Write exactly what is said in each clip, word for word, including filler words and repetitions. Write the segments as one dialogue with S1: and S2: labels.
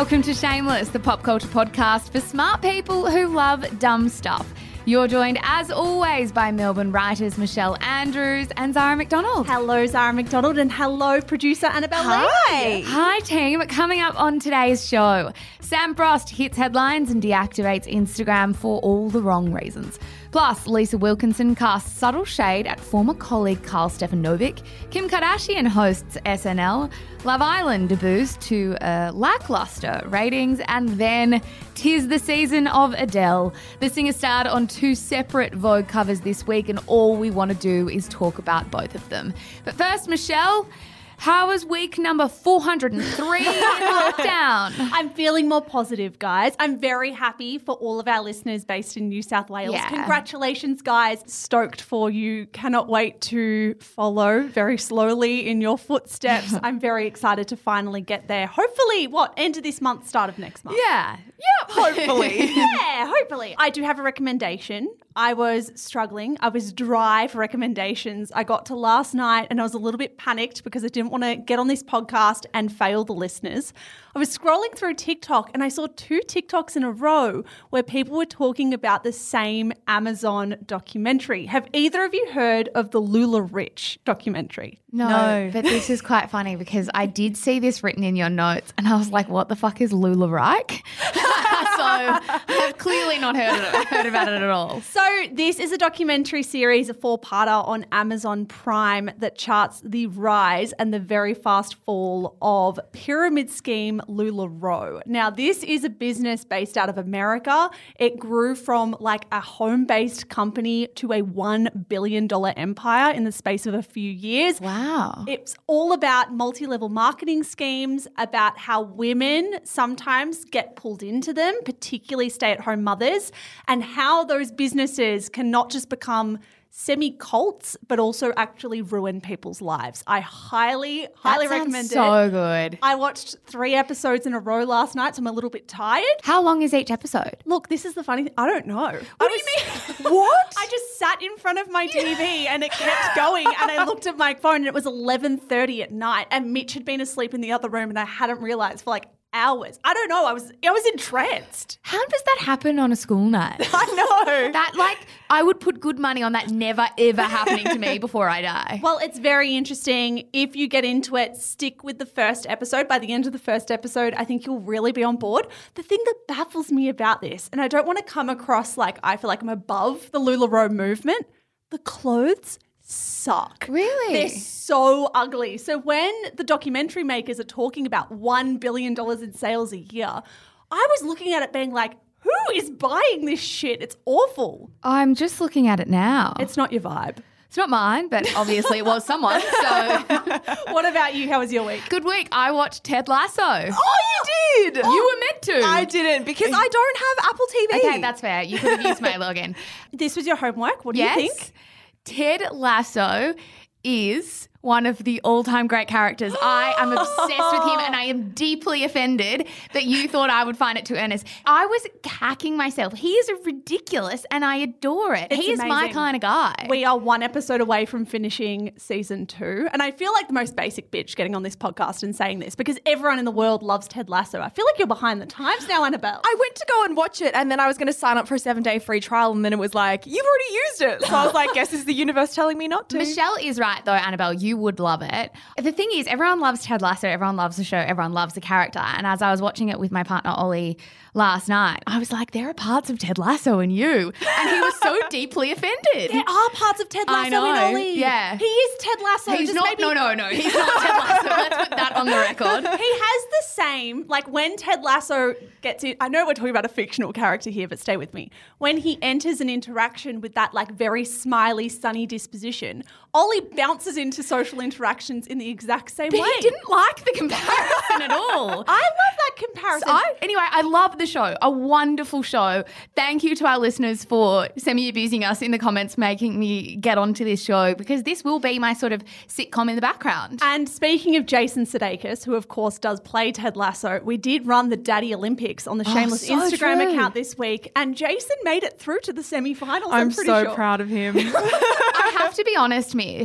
S1: Welcome to Shameless, the pop culture podcast for smart people who love dumb stuff. You're joined, as always, by Melbourne writers Michelle Andrews and Zara McDonald.
S2: Hello, Zara McDonald, and hello, producer Annabelle
S1: Hi.
S2: Lee.
S1: Hi, team. Coming up on today's show, Sam Frost hits headlines and deactivates Instagram for all the wrong reasons. Plus, Lisa Wilkinson casts subtle shade at former colleague Karl Stefanovic. Kim Kardashian hosts S N L. Love Island debuts to uh, lackluster ratings. And then, 'tis the season of Adele. The singer starred on two separate Vogue covers this week, and all we want to do is talk about both of them. But first, Michelle, how was week number four hundred three in lockdown?
S2: I'm feeling more positive, guys. I'm very happy for all of our listeners based in New South Wales.
S1: Yeah.
S2: Congratulations, guys. Stoked for you. Cannot wait to follow very slowly in your footsteps. I'm very excited to finally get there. Hopefully, what, end of this month, start of next month?
S1: Yeah. Yep, hopefully.
S2: Yeah, hopefully. I do have a recommendation. I was struggling. I was dry for recommendations. I got to last night and I was a little bit panicked because I didn't want to get on this podcast and fail the listeners. I was scrolling through TikTok and I saw two TikToks in a row where people were talking about the same Amazon documentary. Have either of you heard of the Lula Rich documentary?
S1: No,
S3: No.
S1: but this is quite funny because I did see this written in your notes and I was like, what the fuck is Lula Reich? So I've clearly not heard, it, heard about it at all.
S2: So this is a documentary series, a four-parter on Amazon Prime that charts the rise and the very fast fall of pyramid scheme LuLaRoe. Now, this is a business based out of America. It grew from like a home-based company to a one billion dollars empire in the space of a few years.
S1: Wow.
S2: It's all about multi-level marketing schemes, about how women sometimes get pulled into them, particularly stay-at-home mothers, and how those businesses can not just become semi-cults, but also actually ruin people's lives. I highly, highly
S1: That sounds
S2: recommend it.
S1: so good.
S2: I watched three episodes in a row last night, so I'm a little bit tired.
S1: How long is each episode?
S2: Look, this is the funny thing. I don't know. What
S3: do you mean? What?
S2: I just sat in front of my T V and it kept going and I looked at my phone and it was eleven thirty at night and Mitch had been asleep in the other room and I hadn't realised for like hours. I don't know. I was I was entranced.
S1: How does that happen on a school night?
S2: I know.
S1: That, like, I would put good money on that never, ever happening to me before I die.
S2: Well, it's very interesting. If you get into it, stick with the first episode. By the end of the first episode, I think you'll really be on board. The thing that baffles me about this, and I don't want to come across like I feel like I'm above the LuLaRoe movement, the clothes suck.
S1: Really?
S2: They're so ugly. So when the documentary makers are talking about one billion dollars in sales a year, I was looking at it being like, who is buying this shit? It's awful.
S1: I'm just looking at it now.
S2: It's not your vibe.
S1: It's not mine, but obviously it was someone. So
S2: What about you? How was your week?
S1: good week. I watched Ted Lasso.
S3: Oh, you did.
S1: You were meant to.
S3: I didn't because I don't have Apple T V.
S1: Okay, that's fair. You could have used my login.
S2: This was your homework. What do
S1: Yes.
S2: you think?
S1: Ted Lasso is one of the all-time great characters. I am obsessed with him and I am deeply offended that you thought I would find it too earnest. I was cacking myself. He is ridiculous and I adore it.
S2: It's
S1: he is my
S2: amazing.
S1: kind of guy.
S2: We are one episode away from finishing season two. And I feel like the most basic bitch getting on this podcast and saying this because everyone in the world loves Ted Lasso. I feel like you're behind the times now, Annabelle.
S3: I went to go and watch it and then I was going to sign up for a seven-day free trial and then it was like, you've already used it. So I was like, guess this is the universe telling me not to.
S1: Michelle is right though, Annabelle. You would love it. The thing is, everyone loves Ted Lasso. Everyone loves the show. Everyone loves the character. And as I was watching it with my partner, Ollie, last night, I was like, there are parts of Ted Lasso in you. And he was so deeply offended.
S2: There are parts of Ted
S1: I
S2: Lasso
S1: know,
S2: in Ollie.
S1: yeah.
S2: He is Ted Lasso.
S1: He's
S2: just
S1: not,
S2: maybe-
S1: no, no, no. He's not Ted Lasso. Let's put that on the record.
S2: He has the same, like when Ted Lasso gets in, I know we're talking about a fictional character here, but stay with me. When he enters an interaction with that like very smiley, sunny disposition, Ollie bounces into social interactions in the exact same
S1: But
S2: way.
S1: he didn't like the comparison at all.
S2: I love that comparison.
S1: So I, anyway, I love the show. A wonderful show. Thank you to our listeners for semi-abusing us in the comments, making me get onto this show because this will be my sort of sitcom in the background.
S2: And speaking of Jason Sudeikis, who of course does play Ted Lasso, we did run the Daddy Olympics on the Shameless
S1: so
S2: Instagram
S1: true.
S2: account this week, and Jason made it through to the semi-finals. I'm,
S3: I'm
S2: pretty
S3: so
S2: sure.
S3: proud of him.
S1: I have to be honest, Mish.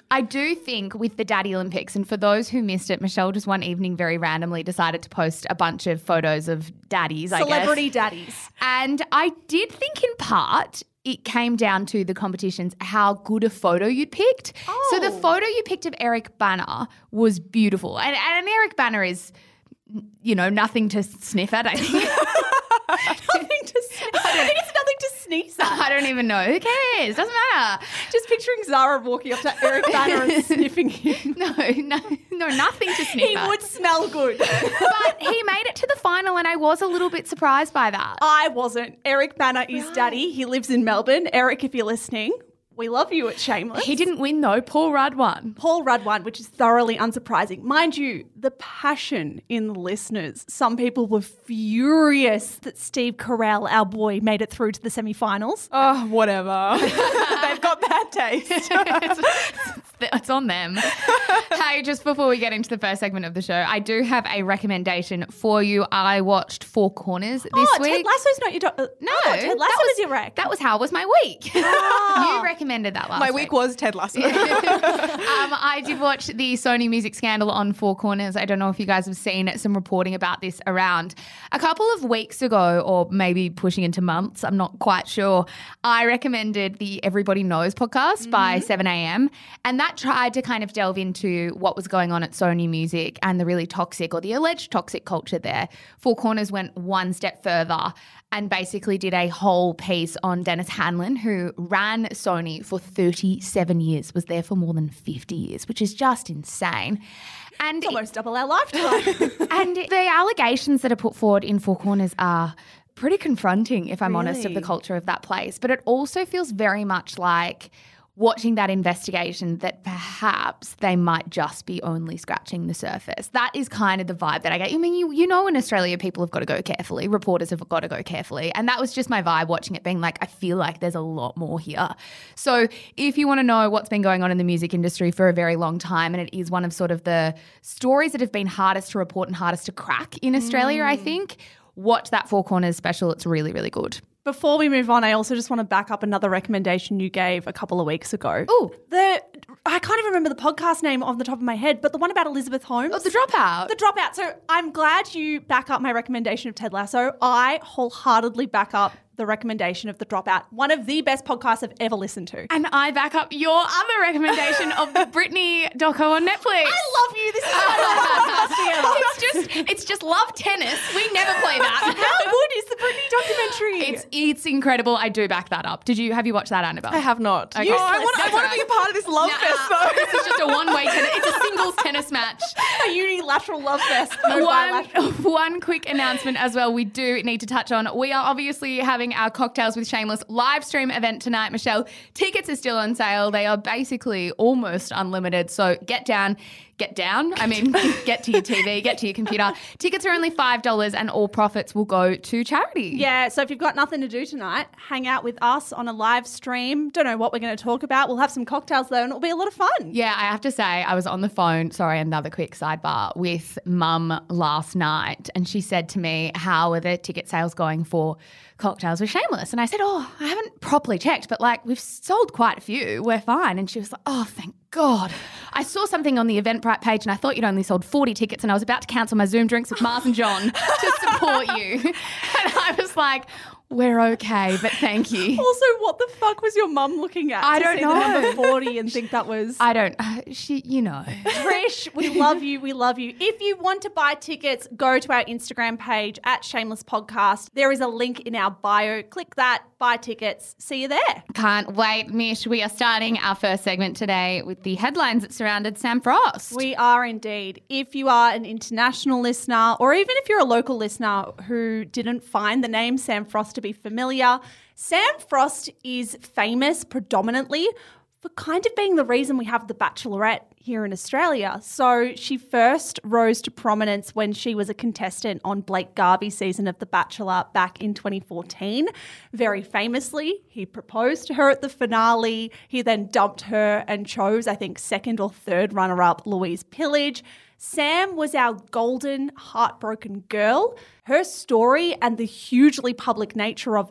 S1: I do think with the Daddy Olympics, and for those who missed it, Michelle just one evening very randomly decided to post a bunch of photos of daddies, I guess.
S2: Celebrity daddies.
S1: And I did think in part it came down to the competitions, how good a photo you'd picked.
S2: Oh.
S1: So the photo you picked of Eric Bana was beautiful. And, and Eric Bana is, you know, nothing to sniff at, I think.
S2: Nothing to sniff. I think it's nothing to sneeze at.
S1: I don't even know. Who cares? Doesn't matter.
S2: Just picturing Zara walking up to Eric Bana and sniffing him.
S1: No, no, no, nothing to sniff
S2: He
S1: at.
S2: would smell good.
S1: But he made it to the final and I was a little bit surprised by that.
S2: I wasn't. Eric Bana is daddy. He lives in Melbourne. Eric, if you're listening, we love you at Shameless.
S1: He didn't win though. Paul Rudd won.
S2: Paul Rudd won, which is thoroughly unsurprising. Mind you, the passion in the listeners. Some people were furious that Steve Carell, our boy, made it through to the semi-finals.
S3: Oh, whatever. They've got bad taste.
S1: it's, it's on them. Hey, just before we get into the first segment of the show, I do have a recommendation for you. I watched Four Corners this
S2: oh,
S1: week.
S2: Ted Lasso's not your do- uh,
S1: No,
S2: oh, Ted Lasso
S1: that
S2: was your rec.
S1: That was how was my week.
S2: Oh.
S1: You recommended that last
S3: My
S1: week.
S3: week was Ted Lasso.
S1: um, I did watch the Sony music scandal on Four Corners. I don't know if you guys have seen some reporting about this around. A couple of weeks ago, or maybe pushing into months, I'm not quite sure, I recommended the Everybody Knows podcast mm-hmm. by seven a.m. and that tried to kind of delve into what was going on at Sony Music and the really toxic or the alleged toxic culture there. Four Corners went one step further and basically did a whole piece on Dennis Hanlon, who ran Sony for thirty-seven years, was there for more than fifty years, which is just insane. And
S2: it's almost double our lifetime.
S1: And the allegations that are put forward in Four Corners are pretty confronting, if I'm
S2: Really?
S1: honest, of the culture of that place. But it also feels very much like watching that investigation that perhaps they might just be only scratching the surface. That is kind of the vibe that I get. I mean, you you know in Australia people have got to go carefully. Reporters have got to go carefully. And that was just my vibe watching it, being like, I feel like there's a lot more here. So if you want to know what's been going on in the music industry for a very long time, and it is one of sort of the stories that have been hardest to report and hardest to crack in Australia, mm. I think, watch that Four Corners special. It's really, really good.
S2: Before we move on, I also just want to back up another recommendation you gave a couple of weeks ago.
S1: Oh,
S2: the I can't even remember the podcast name off the top of my head, but the one about Elizabeth Holmes.
S1: Oh, The Dropout.
S2: The Dropout. So I'm glad you back up my recommendation of Ted Lasso. I wholeheartedly back up the recommendation of The Dropout, one of the best podcasts I've ever listened to.
S1: And I back up your other recommendation of the Britney doco on Netflix.
S2: I love you. This is my podcast together.
S1: It's just, it's just love tennis. We never play that.
S2: How good is the Britney documentary?
S1: It's it's incredible. I do back that up. Did you have you watched that, Annabelle?
S3: I have not.
S1: Okay.
S3: Oh, I want, I
S1: That's
S3: want
S1: right.
S3: to be a part of this love
S1: Nah,
S3: fest though.
S1: This is just a one-way tennis. It's a singles tennis match.
S2: a unilateral love fest. No
S1: One,
S2: bilateral.
S1: one quick announcement as well we do need to touch on. We are obviously having our Cocktails with Shameless live stream event tonight, Michelle. Tickets are still on sale. They are basically almost unlimited. So get down. Get down. I mean, get to your T V, get to your computer. Tickets are only five dollars and all profits will go to charity.
S2: Yeah, so if you've got nothing to do tonight, hang out with us on a live stream. Don't know what we're going to talk about. We'll have some cocktails though and it'll be a lot of fun.
S1: Yeah, I have to say, I was on the phone, sorry, another quick sidebar, with Mum last night, and she said to me, how are the ticket sales going for Cocktails with Shameless? And I said, oh, I haven't properly checked, but like we've sold quite a few. We're fine. And she was like, oh, thank God. I saw something on the Eventbrite page and I thought you'd only sold forty tickets and I was about to cancel my Zoom drinks with Mars and John to support you. And I was like, we're okay, but thank you.
S2: Also, what the fuck was your mum looking at?
S1: I
S2: to
S1: don't
S2: see
S1: know.
S2: The number forty and think that was...
S1: I don't, uh, she, you know.
S2: Trish, we love you. We love you. If you want to buy tickets, go to our Instagram page at Shameless Podcast. There is a link in our bio. Click that, buy tickets. See you there.
S1: Can't wait, Mish. We are starting our first segment today with the headlines that surrounded Sam Frost.
S2: We are indeed. If you are an international listener or even if you're a local listener who didn't find the name Sam Frost to be familiar, Sam Frost is famous predominantly for kind of being the reason we have The Bachelorette here in Australia. So she first rose to prominence when she was a contestant on Blake Garvey's season of The Bachelor back in twenty fourteen. Very famously, he proposed to her at the finale. He then dumped her and chose, I think, second or third runner-up Louise Pillage. Sam was our golden, heartbroken girl. Her story and the hugely public nature of it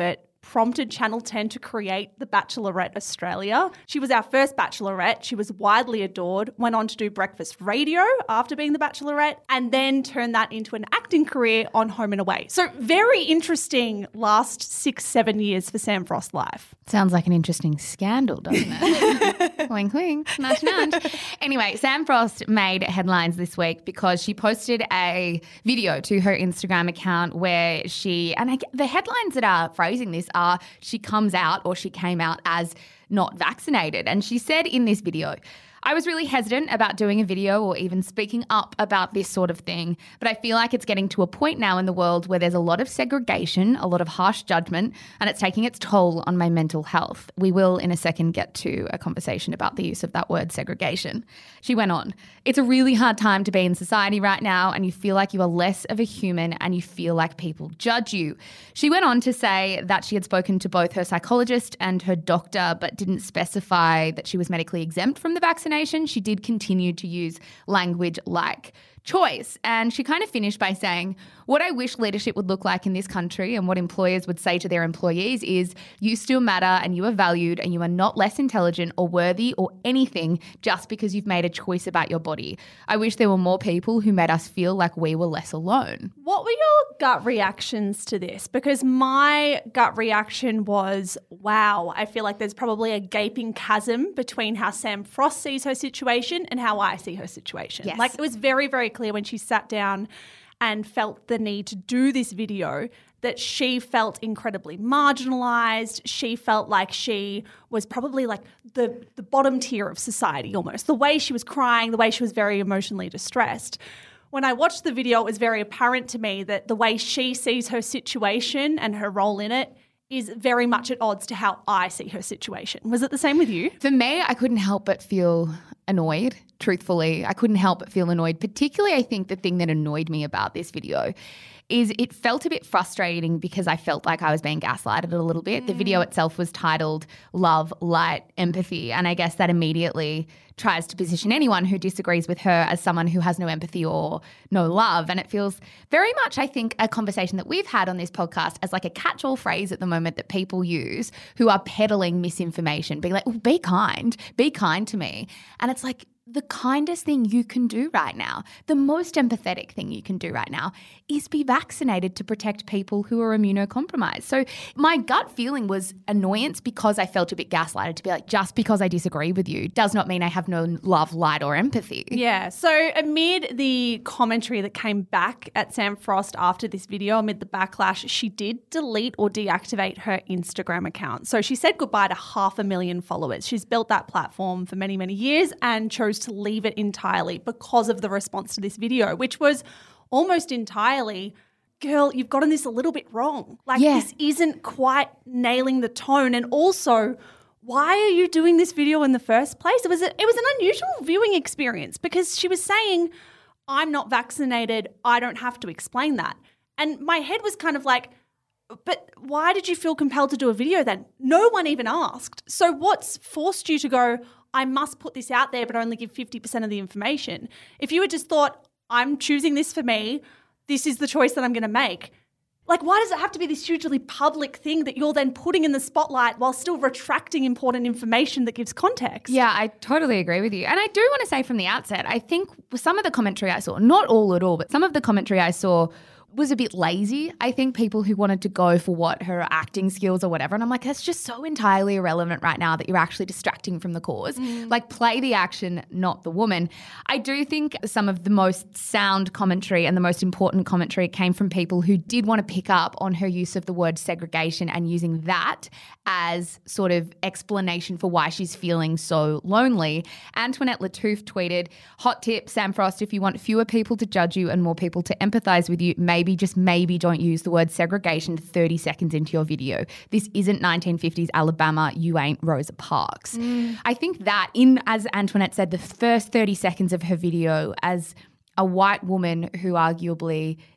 S2: prompted Channel ten to create The Bachelorette Australia. She was our first Bachelorette. She was widely adored, went on to do breakfast radio after being The Bachelorette, and then turned that into an acting career on Home and Away. So very interesting last six, seven years for Sam Frost's life.
S1: Sounds like an interesting scandal, doesn't it? Wink, wink, nudge, nudge. Anyway, Sam Frost made headlines this week because she posted a video to her Instagram account where she, and I, the headlines that are phrasing this are she comes out or she came out as not vaccinated. And she said in this video, I was really hesitant about doing a video or even speaking up about this sort of thing, but I feel like it's getting to a point now in the world where there's a lot of segregation, a lot of harsh judgment, and it's taking its toll on my mental health. We will in a second get to a conversation about the use of that word segregation. She went on, it's a really hard time to be in society right now and you feel like you are less of a human and you feel like people judge you. She went on to say that she had spoken to both her psychologist and her doctor but didn't specify that she was medically exempt from the vaccination. She did continue to use language like choice. And she kind of finished by saying, what I wish leadership would look like in this country and what employers would say to their employees is you still matter and you are valued and you are not less intelligent or worthy or anything just because you've made a choice about your body. I wish there were more people who made us feel like we were less alone.
S2: What were your gut reactions to this? Because my gut reaction was, wow, I feel like there's probably a gaping chasm between how Sam Frost sees her situation and how I see her situation.
S1: Yes.
S2: Like it was very, very clear when she sat down and felt the need to do this video that she felt incredibly marginalised. She felt like she was probably like the, the bottom tier of society almost. The way she was crying, the way she was very emotionally distressed. When I watched the video, it was very apparent to me that the way she sees her situation and her role in it is very much at odds to how I see her situation. Was it the same with you?
S1: For me, I couldn't help but feel annoyed, truthfully. I couldn't help but feel annoyed. Particularly, I think the thing that annoyed me about this video is it felt a bit frustrating because I felt like I was being gaslighted a little bit. Mm. The video itself was titled Love, Light, Empathy. And I guess that immediately tries to position anyone who disagrees with her as someone who has no empathy or no love. And it feels very much, I think, a conversation that we've had on this podcast as like a catch-all phrase at the moment that people use who are peddling misinformation, being like, oh, be kind, be kind to me. And it's like, the kindest thing you can do right now, the most empathetic thing you can do right now is be vaccinated to protect people who are immunocompromised. So my gut feeling was annoyance because I felt a bit gaslighted to be like, just because I disagree with you does not mean I have no love, light or empathy.
S2: Yeah. So amid the commentary that came back at Sam Frost after this video, amid the backlash, she did delete or deactivate her Instagram account. So she said goodbye to half a million followers. She's built that platform for many, many years and chose to leave it entirely because of the response to this video, which was almost entirely, girl, you've gotten this a little bit wrong. Like
S1: yeah.
S2: This isn't quite nailing the tone. And also, why are you doing this video in the first place? It was a, it was an unusual viewing experience because she was saying, I'm not vaccinated. I don't have to explain that. And my head was kind of like, but why did you feel compelled to do a video then? No one even asked. So what's forced you to go, I must put this out there but only give fifty percent of the information? If you had just thought, I'm choosing this for me, this is the choice that I'm going to make. Like, why does it have to be this hugely public thing that you're then putting in the spotlight while still retracting important information that gives context?
S1: Yeah, I totally agree with you. And I do want to say from the outset, I think some of the commentary I saw, not all at all, but some of the commentary I saw was a bit lazy. I think people who wanted to go for what her acting skills or whatever. And I'm like, that's just so entirely irrelevant right now that you're actually distracting from the cause. Mm. Like, play the action, not the woman. I do think some of the most sound commentary and the most important commentary came from people who did want to pick up on her use of the word segregation and using that as sort of explanation for why she's feeling so lonely. Antoinette Lattouf tweeted, hot tip, Sam Frost, if you want fewer people to judge you and more people to empathize with you, maybe, just maybe don't use the word segregation thirty seconds into your video. This isn't nineteen fifties Alabama. You ain't Rosa Parks. Mm. I think that in, as Antoinette said, the first thirty seconds of her video as a white woman who arguably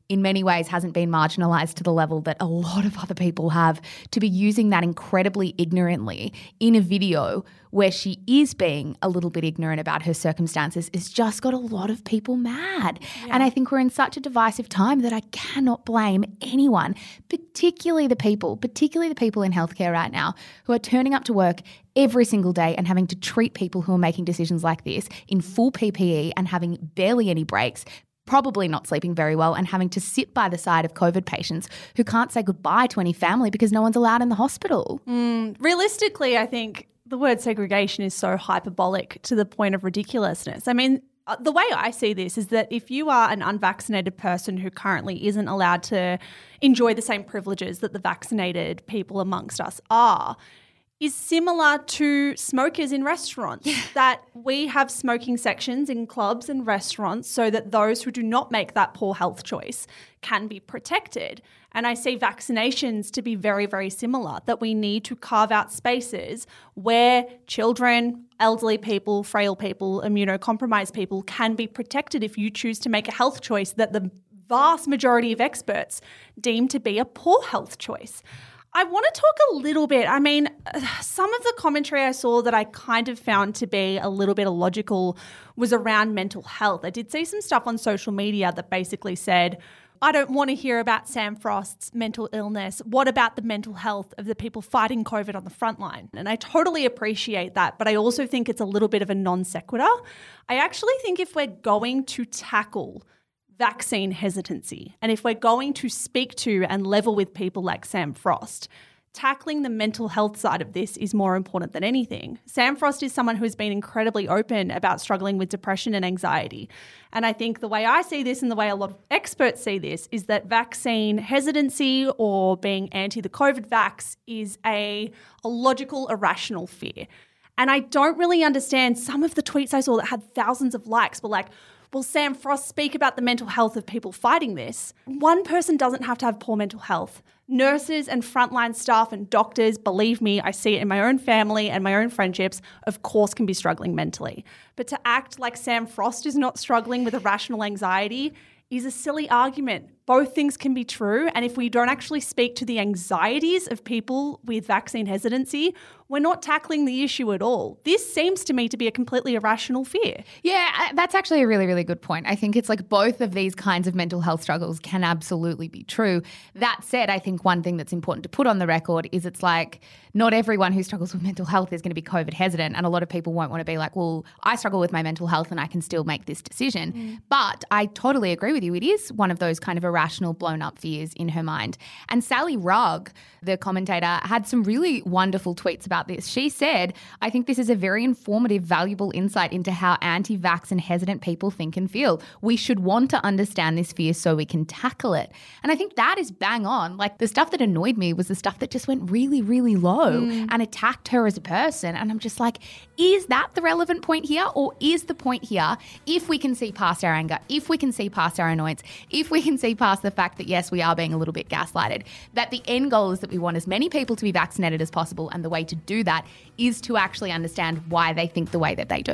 S1: in many ways hasn't been marginalised to the level that a lot of other people have, to be using that incredibly ignorantly in a video where she is being a little bit ignorant about her circumstances has just got a lot of people mad. Yeah. And I think we're in such a divisive time that I cannot blame anyone, particularly the people, particularly the people in healthcare right now who are turning up to work every single day and having to treat people who are making decisions like this in full P P E and having barely any breaks, probably not sleeping very well, and having to sit by the side of COVID patients who can't say goodbye to any family because no one's allowed in the hospital.
S2: Mm, realistically, I think the word segregation is so hyperbolic to the point of ridiculousness. I mean, the way I see this is that if you are an unvaccinated person who currently isn't allowed to enjoy the same privileges that the vaccinated people amongst us are, is similar to smokers in restaurants, yeah. that we have smoking sections in clubs and restaurants so that those who do not make that poor health choice can be protected. And I see vaccinations to be very, very similar, that we need to carve out spaces where children, elderly people, frail people, immunocompromised people can be protected if you choose to make a health choice that the vast majority of experts deem to be a poor health choice. I want to talk a little bit. I mean, some of the commentary I saw that I kind of found to be a little bit illogical was around mental health. I did see some stuff on social media that basically said, I don't want to hear about Sam Frost's mental illness. What about the mental health of the people fighting COVID on the front line? And I totally appreciate that, but I also think it's a little bit of a non sequitur. I actually think if we're going to tackle vaccine hesitancy, and if we're going to speak to and level with people like Sam Frost, tackling the mental health side of this is more important than anything. Sam Frost is someone who's been incredibly open about struggling with depression and anxiety. And I think the way I see this and the way a lot of experts see this is that vaccine hesitancy or being anti the COVID vax is a, a logical, irrational fear. And I don't really understand some of the tweets I saw that had thousands of likes, but like, well, Sam Frost, speak about the mental health of people fighting this. One person doesn't have to have poor mental health. Nurses and frontline staff and doctors, believe me, I see it in my own family and my own friendships, of course can be struggling mentally. But to act like Sam Frost is not struggling with irrational anxiety is a silly argument. Both things can be true. And if we don't actually speak to the anxieties of people with vaccine hesitancy, we're not tackling the issue at all. This seems to me to be a completely irrational fear.
S1: Yeah, that's actually a really, really good point. I think it's like both of these kinds of mental health struggles can absolutely be true. That said, I think one thing that's important to put on the record is it's like not everyone who struggles with mental health is going to be COVID hesitant. And a lot of people won't want to be like, well, I struggle with my mental health and I can still make this decision. Mm. But I totally agree with you. It is one of those kind of irrational, blown up fears in her mind. And Sally Rugg, the commentator, had some really wonderful tweets about this. She said, I think this is a very informative, valuable insight into how anti-vax and hesitant people think and feel. We should want to understand this fear so we can tackle it. And I think that is bang on. Like the stuff that annoyed me was the stuff that just went really, really low mm. and attacked her as a person. And I'm just like, is that the relevant point here? Or is the point here, if we can see past our anger, if we can see past our annoyance, if we can see past the fact that, yes, we are being a little bit gaslighted, that the end goal is that we want as many people to be vaccinated as possible, and the way to do that is to actually understand why they think the way that they do.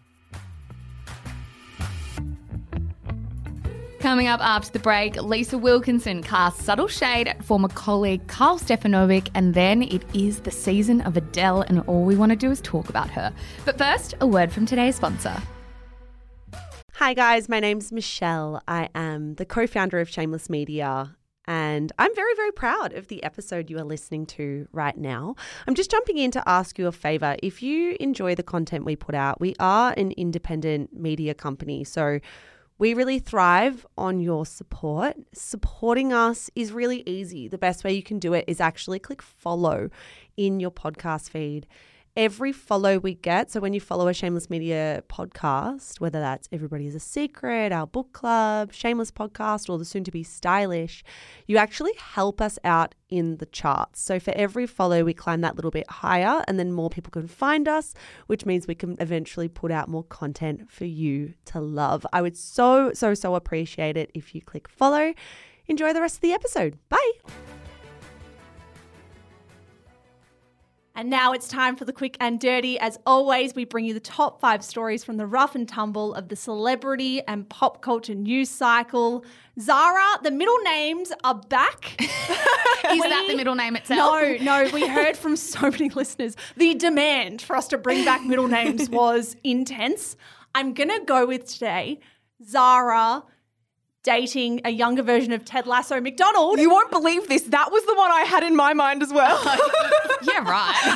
S1: Coming up after the break, Lisa Wilkinson casts subtle shade at former colleague Karl Stefanovic, and then it is the season of Adele and all we want to do is talk about her. But first, a word from today's sponsor.
S4: Hi guys, my name's Michelle. I am the co-founder of Shameless Media, and I'm very, very proud of the episode you are listening to right now. I'm just jumping in to ask you a favour. If you enjoy the content we put out, we are an independent media company, so we really thrive on your support. Supporting us is really easy. The best way you can do it is actually click follow in your podcast feed. Every follow we get, so when you follow a Shameless Media podcast, whether that's Everybody is a Secret, our book club, Shameless Podcast, or the soon-to-be Stylish, you actually help us out in the charts. So for every follow, we climb that little bit higher, and then more people can find us, which means we can eventually put out more content for you to love. I would so, so, so appreciate it if you click follow. Enjoy the rest of the episode. Bye.
S2: And now it's time for the quick and dirty. As always, we bring you the top five stories from the rough and tumble of the celebrity and pop culture news cycle. Zara, the middle names are back.
S1: Is that the middle name itself?
S2: No, no. We heard from so many listeners. The demand for us to bring back middle names was intense. I'm going to go with today Zara dating a younger version of Ted Lasso McDonald.
S3: You won't believe this. That was the one I had in my mind as well.
S1: Yeah, right.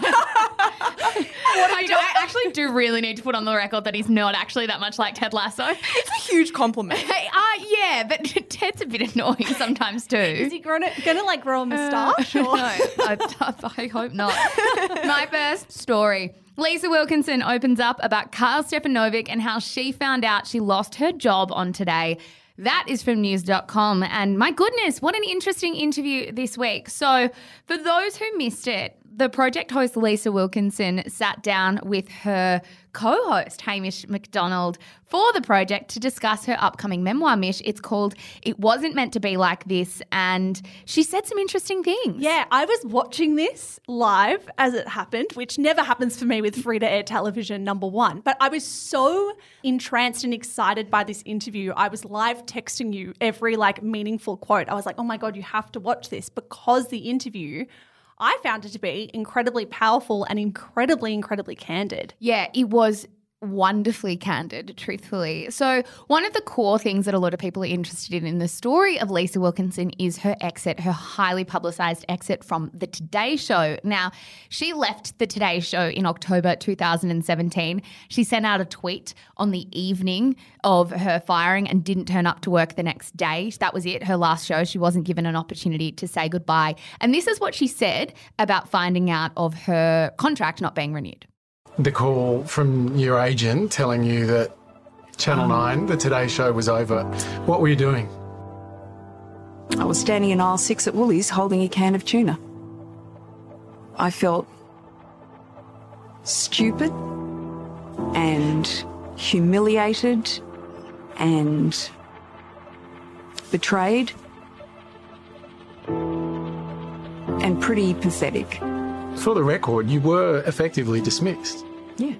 S1: I, do, I actually do really need to put on the record that he's not actually that much like Ted Lasso.
S3: It's a huge compliment.
S1: Hey, uh, yeah, but Ted's a bit annoying sometimes too.
S2: Is he going to like grow a moustache?
S1: Uh, no, I, I hope not. My first story. Lisa Wilkinson opens up about Karl Stefanovic and how she found out she lost her job on Today. That is from news dot com. And my goodness, what an interesting interview this week. So for those who missed it, the project host Lisa Wilkinson sat down with her co-host Hamish McDonald for the project to discuss her upcoming memoir, Mish. It's called It Wasn't Meant to Be Like This, and she said some interesting things.
S2: Yeah, I was watching this live as it happened, which never happens for me with free-to-air television, number one. But I was so entranced and excited by this interview. I was live texting you every like meaningful quote. I was like, oh my God, you have to watch this, because the interview, I found it to be incredibly powerful and incredibly, incredibly candid.
S1: Yeah, it was wonderfully candid, truthfully. So one of the core things that a lot of people are interested in in the story of Lisa Wilkinson is her exit, her highly publicised exit from the Today Show. Now, she left the Today Show in October two thousand seventeen. She sent out a tweet on the evening of her firing and didn't turn up to work the next day. That was it, her last show. She wasn't given an opportunity to say goodbye. And this is what she said about finding out of her contract not being renewed.
S5: The call from your agent telling you that Channel nine, the Today Show, was over. What were you doing?
S6: I was standing in aisle six at Woolies holding a can of tuna. I felt stupid and humiliated and betrayed and pretty pathetic.
S5: For the record, you were effectively dismissed.
S6: Yeah.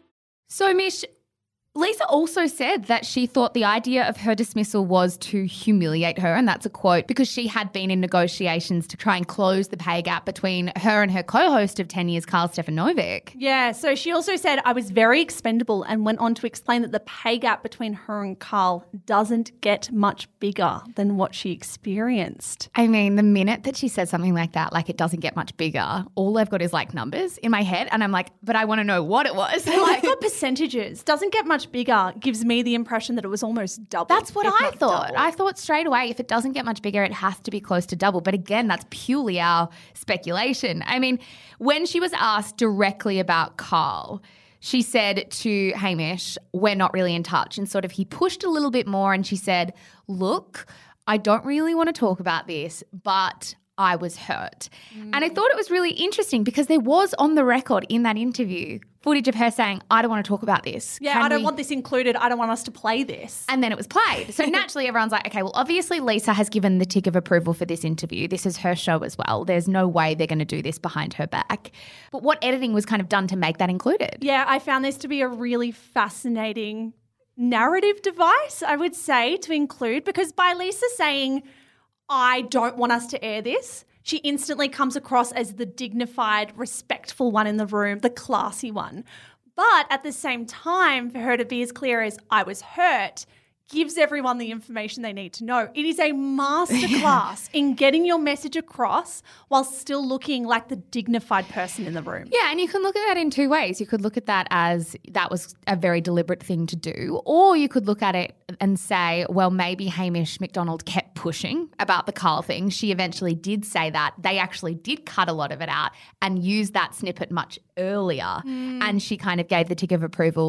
S1: So, Mish, Lisa also said that she thought the idea of her dismissal was to humiliate her, and that's a quote, because she had been in negotiations to try and close the pay gap between her and her co-host of ten years, Karl Stefanovic.
S2: Yeah, so she also said I was very expendable, and went on to explain that the pay gap between her and Karl doesn't get much bigger than what she experienced.
S1: I mean, the minute that she says something like that, like it doesn't get much bigger, all I've got is like numbers in my head, and I'm like, but I want to know what it was.
S2: Well, I've got percentages. Doesn't get much bigger gives me the impression that it was almost double.
S1: That's what
S2: if
S1: I
S2: not
S1: thought.
S2: double.
S1: I thought straight away, if it doesn't get much bigger, it has to be close to double. But again, that's purely our speculation. I mean, when she was asked directly about Karl, she said to Hamish, we're not really in touch. And sort of he pushed a little bit more and she said, look, I don't really want to talk about this, but I was hurt. Mm. And I thought it was really interesting because there was on the record in that interview footage of her saying, I don't want to talk about this.
S2: Yeah,
S1: Can
S2: I don't
S1: we-
S2: want this included. I don't want us to play this.
S1: And then it was played. So naturally everyone's like, okay, well, obviously Lisa has given the tick of approval for this interview. This is her show as well. There's no way they're going to do this behind her back. But what editing was kind of done to make that included?
S2: Yeah, I found this to be a really fascinating narrative device, I would say, to include, because by Lisa saying, I don't want us to air this, she instantly comes across as the dignified, respectful one in the room, the classy one. But at the same time, for her to be as clear as I was hurt gives everyone the information they need to know. It is a masterclass yeah. in getting your message across while still looking like the dignified person in the room.
S1: Yeah, and you can look at that in two ways. You could look at that as that was a very deliberate thing to do, or you could look at it and say, well, maybe Hamish McDonald kept pushing about the Karl thing. She eventually did say that. They actually did cut a lot of it out and use that snippet much earlier, mm. and she kind of gave the tick of approval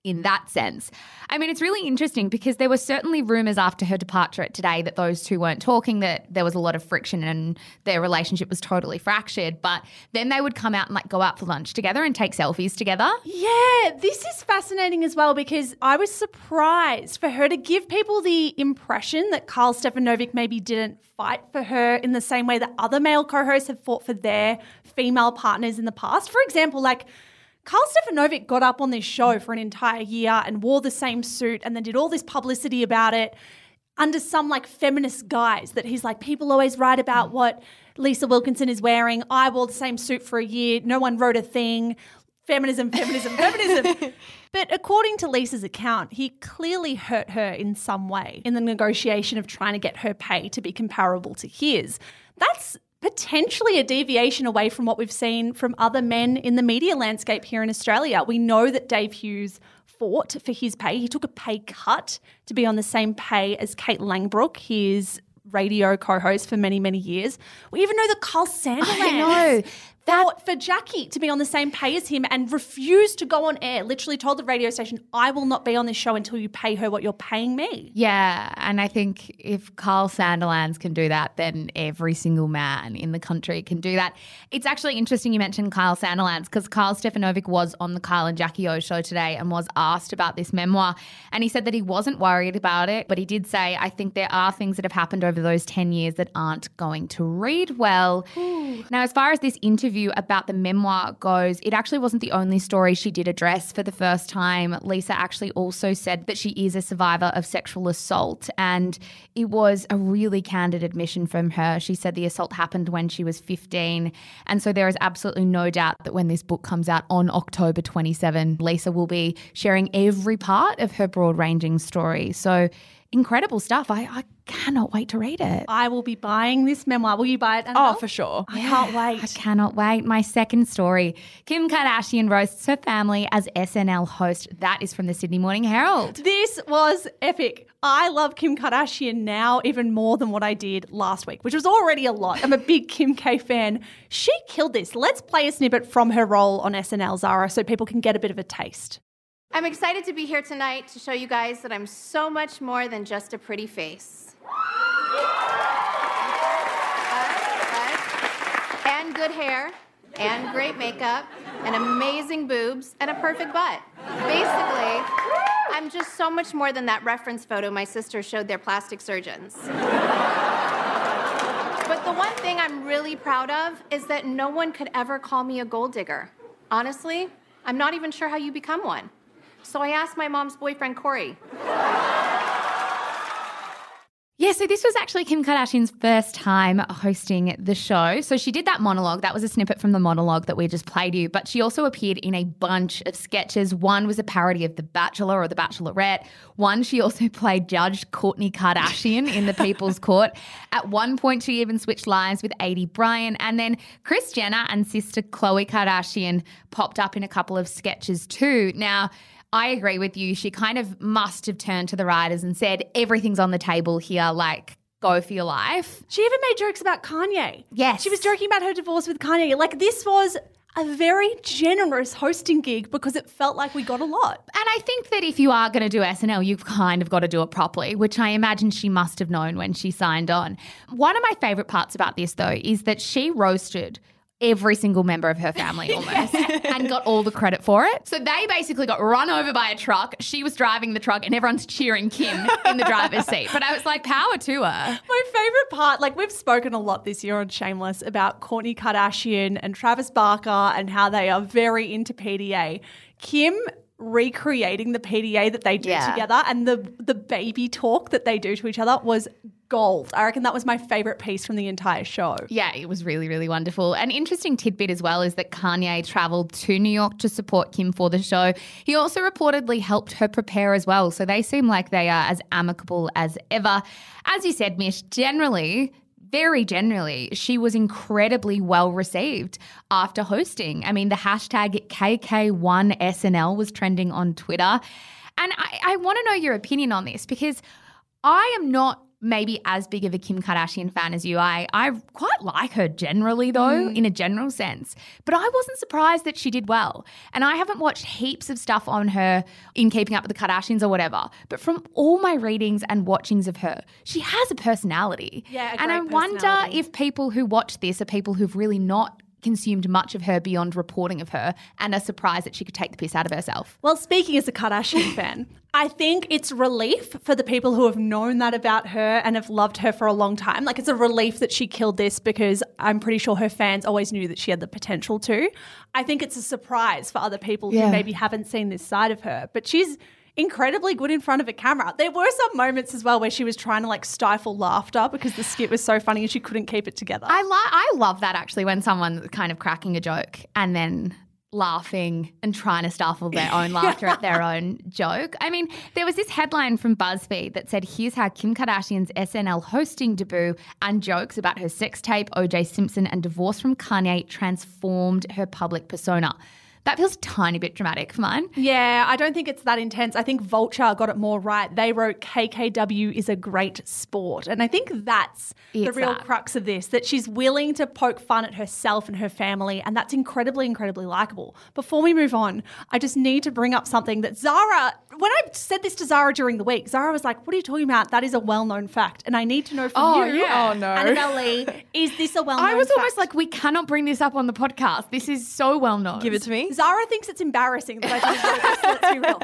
S1: in that sense. I mean, it's really interesting because there were certainly rumours after her departure at Today that those two weren't talking, that there was a lot of friction and their relationship was totally fractured. But then they would come out and like go out for lunch together and take selfies together.
S2: Yeah, this is fascinating as well because I was surprised for her to give people the impression that Karl Stefanovic maybe didn't fight for her in the same way that other male co-hosts have fought for their female partners in the past. For example, like Karl Stefanovic got up on this show for an entire year and wore the same suit and then did all this publicity about it under some like feminist guise that he's like, people always write about what Lisa Wilkinson is wearing. I wore the same suit for a year. No one wrote a thing. Feminism, feminism, feminism. But according to Lisa's account, he clearly hurt her in some way in the negotiation of trying to get her pay to be comparable to his. That's potentially a deviation away from what we've seen from other men in the media landscape here in Australia. We know that Dave Hughes fought for his pay. He took a pay cut to be on the same pay as Kate Langbrook, his radio co-host for many, many years. We even know that Carl Sandilands
S1: I know.
S2: fought for Jackie to be on the same pay as him and refused to go on air, literally told the radio station, I will not be on this show until you pay her what you're paying me.
S1: Yeah, and I think if Carl Sandilands can do that, then every single man in the country can do that. It's actually interesting you mentioned Kyle Sandilands because Karl Stefanovic was on the Kyle and Jackie O show today and was asked about this memoir, and he said that he wasn't worried about it, but he did say, I think there are things that have happened over those ten years that aren't going to read well. Ooh. Now, as far as this interview about the memoir goes, it actually wasn't the only story she did address for the first time. Lisa actually also said that she is a survivor of sexual assault, and it was a really candid admission from her. She said the assault happened when she was fifteen, and so there is absolutely no doubt that when this book comes out on October twenty-seventh, Lisa will be sharing every part of her broad-ranging story. So incredible stuff. I, I cannot wait to read it.
S2: I will be buying this memoir. Will you buy it, Annabelle?
S3: Oh, for sure.
S2: I can't wait.
S1: I cannot wait. My second story, Kim Kardashian roasts her family as S N L host. That is from the Sydney Morning Herald.
S2: This was epic. I love Kim Kardashian now even more than what I did last week, which was already a lot. I'm a big Kim K fan. She killed this. Let's play a snippet from her role on S N L, Zara, so people can get a bit of a taste.
S7: I'm excited to be here tonight to show you guys that I'm so much more than just a pretty face. But, but, and good hair, and great makeup, and amazing boobs, and a perfect butt. Basically, I'm just so much more than that reference photo my sister showed their plastic surgeons. But the one thing I'm really proud of is that no one could ever call me a gold digger. Honestly, I'm not even sure how you become one. So I asked my mom's boyfriend, Corey.
S1: Yeah, so this was actually Kim Kardashian's first time hosting the show. So she did that monologue. That was a snippet from the monologue that we just played you. But she also appeared in a bunch of sketches. One was a parody of The Bachelor or The Bachelorette. One, she also played Judge Kourtney Kardashian in The People's Court. At one point, she even switched lines with Aidy Bryant. And then Kris Jenner and sister Khloe Kardashian popped up in a couple of sketches too. Now, I agree with you. She kind of must have turned to the writers and said, everything's on the table here, like, go for your life.
S2: She even made jokes about Kanye.
S1: Yes.
S2: She was joking about her divorce with Kanye. Like, this was a very generous hosting gig because it felt like we got a lot.
S1: And I think that if you are going to do S N L, you've kind of got to do it properly, which I imagine she must have known when she signed on. One of my favourite parts about this, though, is that she roasted every single member of her family almost and got all the credit for it. So they basically got run over by a truck. She was driving the truck and everyone's cheering Kim in the driver's seat. But I was like, power to her.
S2: My favourite part, like we've spoken a lot this year on Shameless about Kourtney Kardashian and Travis Barker and how they are very into P D A. Kim recreating the P D A that they do
S1: Yeah.
S2: together and the the baby talk that they do to each other was gold. I reckon that was my favourite piece from the entire show.
S1: Yeah, it was really, really wonderful. An interesting tidbit as well is that Kanye travelled to New York to support Kim for the show. He also reportedly helped her prepare as well. So they seem like they are as amicable as ever. As you said, Mish, generally, very generally, she was incredibly well received after hosting. I mean, the hashtag K K one S N L was trending on Twitter. And I, I want to know your opinion on this because I am not maybe as big of a Kim Kardashian fan as you. I, I quite like her generally though, mm. in a general sense. But I wasn't surprised that she did well. And I haven't watched heaps of stuff on her in Keeping Up with the Kardashians or whatever. But from all my readings and watchings of her, she has a personality.
S2: Yeah, a
S1: and I
S2: great
S1: wonder
S2: personality.
S1: if people who watch this are people who've really not consumed much of her beyond reporting of her and are surprised that she could take the piss out of herself.
S2: Well, speaking as a Kardashian fan, I think it's relief for the people who have known that about her and have loved her for a long time. Like, it's a relief that she killed this because I'm pretty sure her fans always knew that she had the potential to. I think it's a surprise for other people
S1: Yeah.
S2: who maybe haven't seen this side of her. But she's incredibly good in front of a camera. There were some moments as well where she was trying to like stifle laughter because the skit was so funny and she couldn't keep it together.
S1: I, li- I love that actually when someone's kind of cracking a joke and then laughing and trying to stifle their own laughter at their own joke. I mean, there was this headline from BuzzFeed that said, here's how Kim Kardashian's S N L hosting debut and jokes about her sex tape, O J Simpson and divorce from Kanye transformed her public persona. That feels a tiny bit dramatic for mine.
S2: Yeah, I don't think it's that intense. I think Vulture got it more right. They wrote K K W is a great sport. And I think that's the
S1: It's
S2: real
S1: that.
S2: crux of this, that she's willing to poke fun at herself and her family. And that's incredibly, incredibly likable. Before we move on, I just need to bring up something that Zara, when I said this to Zara during the week, Zara was like, what are you talking about? That is a well-known fact. And I need to know from
S1: Oh,
S2: you,
S1: yeah.
S3: Oh, no.
S2: Annabelle Lee, is this a well-known
S1: I was
S2: fact?
S1: almost like, we cannot bring this up on the podcast. This is so well known.
S3: Give it to me.
S2: Zara thinks it's embarrassing that I didn't know this, so let's be real.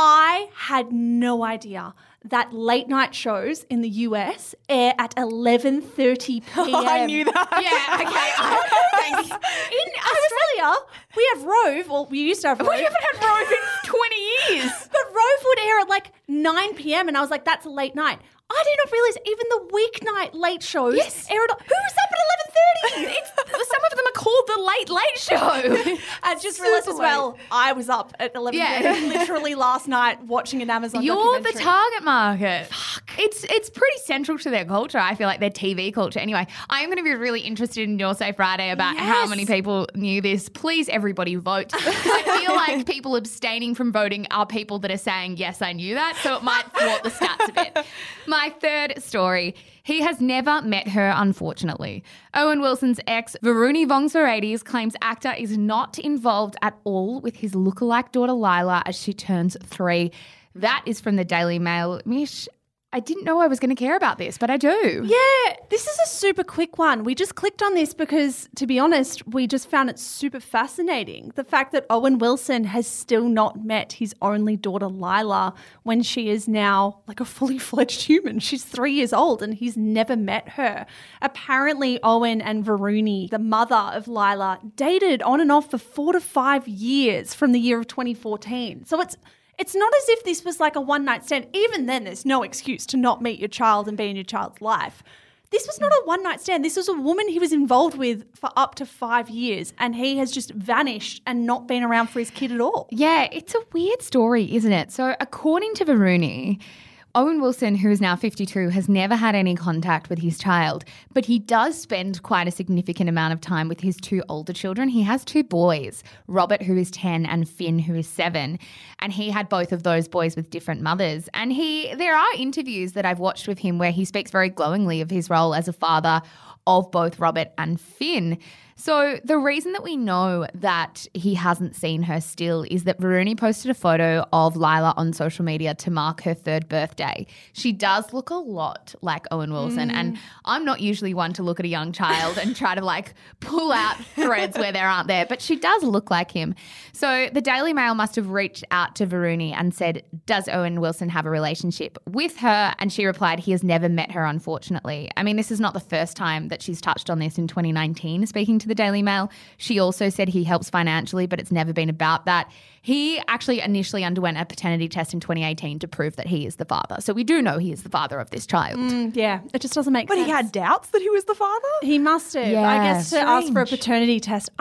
S2: I had no idea that late night shows in the U S air at eleven thirty p.m.
S3: I knew that.
S1: Yeah, okay. I, thanks.
S2: In Australia, we have Rove, or we used to have Rove.
S1: We haven't had Rove in twenty years.
S2: But Rove would air at like nine p.m. and I was like, that's a late night. I did not realise even the weeknight late shows
S1: Yes.
S2: air at... Who was up at eleven thirty?
S1: It's, some of them are called the Late Late Show.
S2: I just realised as well, I was up at eleven thirty
S1: Yeah.
S2: literally last night watching an Amazon
S1: You're the
S2: documentary.
S1: target market. Fuck. It's it's pretty central to their culture. I feel like their T V culture. Anyway, I'm going to be really interested in Your Say Friday about how
S2: Yes.
S1: many people knew this. Please, everybody vote. I feel like people abstaining from voting are people that are saying, yes, I knew that. So it might thwart the stats a bit. My third story. He has never met her, unfortunately. Owen Wilson's ex, Varuni Vongsorates, claims actor is not involved at all with his lookalike daughter Lila as she turns three. That is from the Daily Mail. Mish, I didn't know I was going to care about this, but I do.
S2: Yeah, this is a super quick one. We just clicked on this because, to be honest, we just found it super fascinating. The fact that Owen Wilson has still not met his only daughter, Lila, when she is now like a fully fledged human. She's three years old and he's never met her. Apparently, Owen and Varuni, the mother of Lila, dated on and off for four to five years from the year of twenty fourteen. So it's It's not as if this was like a one-night stand. Even then, there's no excuse to not meet your child and be in your child's life. This was not a one-night stand. This was a woman he was involved with for up to five years, and he has just vanished and not been around for his kid at all.
S1: Yeah, it's a weird story, isn't it? So according to Varuni, Owen Wilson, who is now fifty-two, has never had any contact with his child, but he does spend quite a significant amount of time with his two older children. He has two boys, Robert, who is ten, and Finn, who is seven, and he had both of those boys with different mothers. And he, there are interviews that I've watched with him where he speaks very glowingly of his role as a father of both Robert and Finn. So the reason that we know that he hasn't seen her still is that Varuni posted a photo of Lila on social media to mark her third birthday. She does look a lot like Owen Wilson, mm. and I'm not usually one to look at a young child and try to like pull out threads where there aren't there, but she does look like him. So the Daily Mail must have reached out to Varuni and said, does Owen Wilson have a relationship with her? And she replied, he has never met her, unfortunately. I mean, this is not the first time that she's touched on this in twenty nineteen, speaking to the Daily Mail. She also said he helps financially, but it's never been about that. He actually initially underwent a paternity test in twenty eighteen to prove that he is the father. So we do know he is the father of this child.
S2: Mm, yeah, it just doesn't make
S3: But
S2: sense.
S3: he had doubts that he was the father?
S2: He must have.
S1: Yeah,
S2: I guess to ask for a
S3: strange.
S2: paternity test. I just,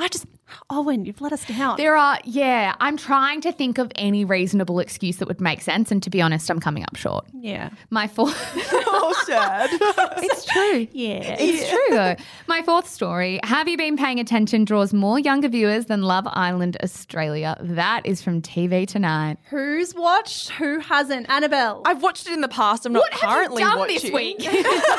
S2: Owen, you've let us down.
S1: There are, yeah, I'm trying to think of any reasonable excuse that would make sense. And to be honest, I'm coming up short.
S2: Yeah.
S1: My fourth.
S3: Oh, sad.
S1: It's true.
S2: Yeah.
S1: It's true, though. My fourth story, Have You Been Paying Attention, draws more younger viewers than Love Island Australia. That is from T V Tonight.
S2: Who's watched? Who hasn't? Annabelle.
S3: I've watched it in the past. I'm not
S1: What have
S3: currently
S1: you done
S3: watching.
S1: this week?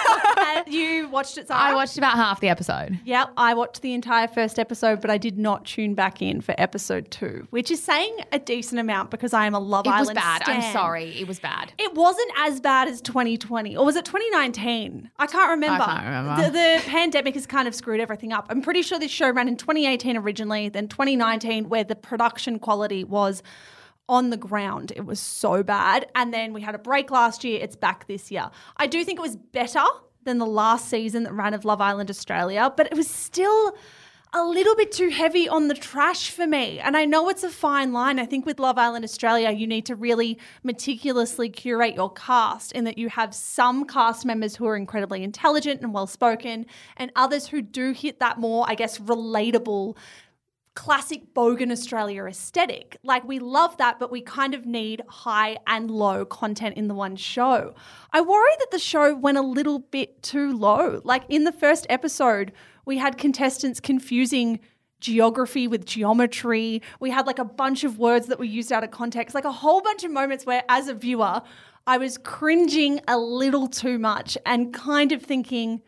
S2: Uh, you watched it, Zara?
S1: I watched about half the episode.
S2: Yep, I watched the entire first episode, but I did not tune back in for episode two, which is saying a decent amount because I am a Love
S1: It was
S2: Island
S1: bad.
S2: stan.
S1: I'm sorry. It was bad.
S2: It wasn't as bad as twenty twenty, or was it twenty nineteen? I can't remember.
S1: I can't remember.
S2: The, the pandemic has kind of screwed everything up. I'm pretty sure this show ran in twenty eighteen originally, then twenty nineteen, where the production quality was on the ground. It was so bad. And then we had a break last year. It's back this year. I do think it was better than the last season that ran of Love Island Australia, but it was still a little bit too heavy on the trash for me. And I know it's a fine line. I think with Love Island Australia, you need to really meticulously curate your cast in that you have some cast members who are incredibly intelligent and well-spoken and others who do hit that more, I guess, relatable classic Bogan Australia aesthetic. Like, we love that, but we kind of need high and low content in the one show. I worry that the show went a little bit too low. Like, in the first episode, we had contestants confusing geography with geometry. We had like a bunch of words that were used out of context, like a whole bunch of moments where, as a viewer, I was cringing a little too much and kind of thinking,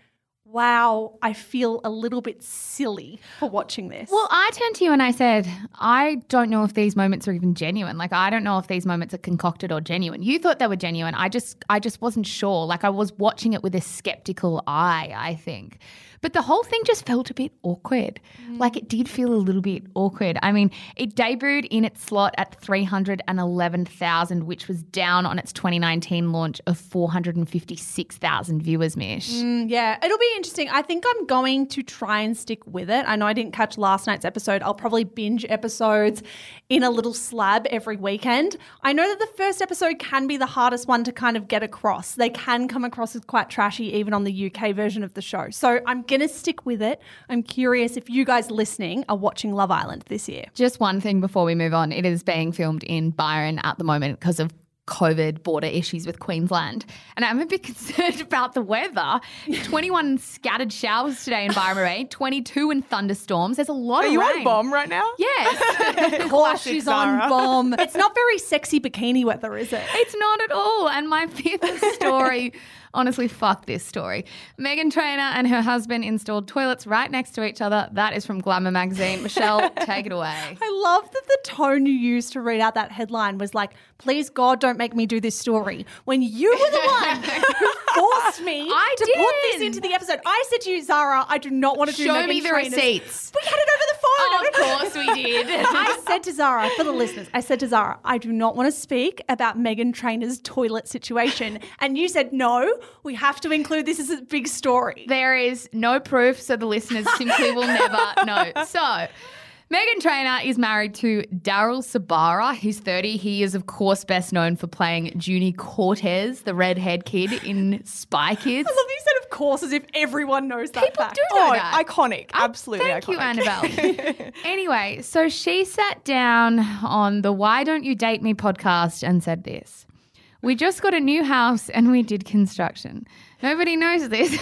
S2: wow, I feel a little bit silly for watching this.
S1: Well, I turned to you and I said, I don't know if these moments are even genuine. Like, I don't know if these moments are concocted or genuine. You thought they were genuine. I just, I just wasn't sure. Like, I was watching it with a skeptical eye, I think. But the whole thing just felt a bit awkward. Mm. Like, it did feel a little bit awkward. I mean, it debuted in its slot at three hundred eleven thousand, which was down on its twenty nineteen launch of four hundred fifty-six thousand viewers, Mish.
S2: Mm, yeah, it'll be interesting. I think I'm going to try and stick with it. I know I didn't catch last night's episode. I'll probably binge episodes in a little slab every weekend. I know that the first episode can be the hardest one to kind of get across. They can come across as quite trashy even on the U K version of the show. So I'm going to stick with it. I'm curious if you guys listening are watching Love Island this year.
S1: Just one thing before we move on. It is being filmed in Byron at the moment because of COVID border issues with Queensland. And I'm a bit concerned about the weather. twenty-one scattered showers today in Byron, twenty-two in thunderstorms. There's a lot
S3: Are
S1: of
S3: you
S1: rain.
S3: on bomb right now?
S1: Yes.
S2: Of course she's on bomb. It's not very sexy bikini weather, is it?
S1: It's not at all. And my fifth story, honestly, fuck this story. Meghan Trainor and her husband installed toilets right next to each other. That is from Glamour magazine. Michelle, take it away.
S2: I love that the tone you used to read out that headline was like, please God, don't make me do this story. When you were the one who forced me
S1: I
S2: to
S1: did.
S2: put this into the episode. I said to you, Zara, I do not want to do
S1: Show
S2: Meghan
S1: me the
S2: Trainor's-
S1: receipts.
S2: We had it over the phone.
S1: Oh, of course we did.
S2: I said to Zara, for the listeners, I said to Zara, I do not want to speak about Meghan Trainor's toilet situation. And you said, no, we have to include this as a big story.
S1: There is no proof, so the listeners simply will never know. So, Meghan Trainor is married to Daryl Sabara. He's thirty. He is, of course, best known for playing Junie Cortez, the redhead kid in Spy Kids.
S2: I love that you said, of course, as if everyone knows that
S1: People
S2: fact.
S1: do know
S3: Oh,
S1: that.
S3: iconic. Absolutely
S1: Thank
S3: iconic.
S1: you, Annabelle. Anyway, so she sat down on the Why Don't You Date Me podcast and said this. We just got a new house and we did construction. Nobody knows this,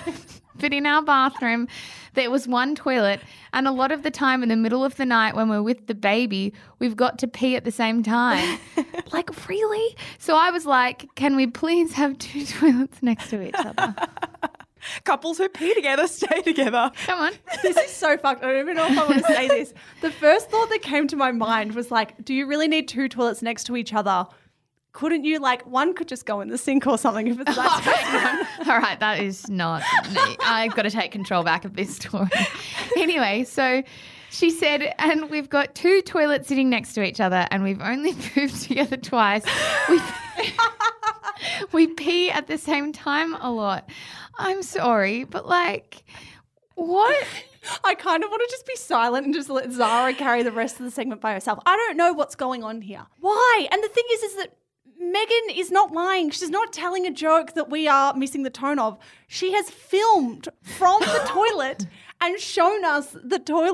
S1: but in our bathroom there was one toilet, and a lot of the time in the middle of the night when we're with the baby, we've got to pee at the same time. Like, really? So I was like, can we please have two toilets next to each other?
S3: Couples who pee together stay together.
S1: Come on.
S2: This is so fucked. I don't even know if I want to say this. The first thought that came to my mind was like, do you really need two toilets next to each other? Couldn't you, like, one could just go in the sink or something if it's that
S1: All right, that is not me. I've got to take control back of this story. Anyway, so she said, and we've got two toilets sitting next to each other and we've only pooped together twice. We, we pee at the same time a lot. I'm sorry, but like, what?
S2: I kind of want to just be silent and just let Zara carry the rest of the segment by herself. I don't know what's going on here. Why? And the thing is, is that Meghan is not lying. She's not telling a joke that we are missing the tone of. She has filmed from the toilet and shown us the toilet